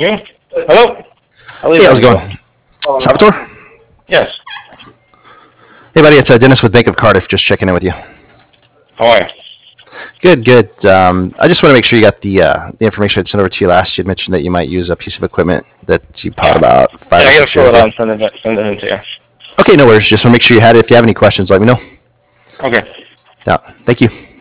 you. Hello? Hey, how's it going? Salvatore? Yes. Hey, buddy, it's Dennis with Bank of Cardiff, just checking in with you. How are you? Good, good. I just want to make sure you got the information I'd sent over to you last. You'd mentioned that you might use a piece of equipment that you bought about 5 or 6 years ago. Send it in to you. Okay, no worries. Just want to make sure you had it. If you have any questions, let me know. Okay. Yeah, thank you.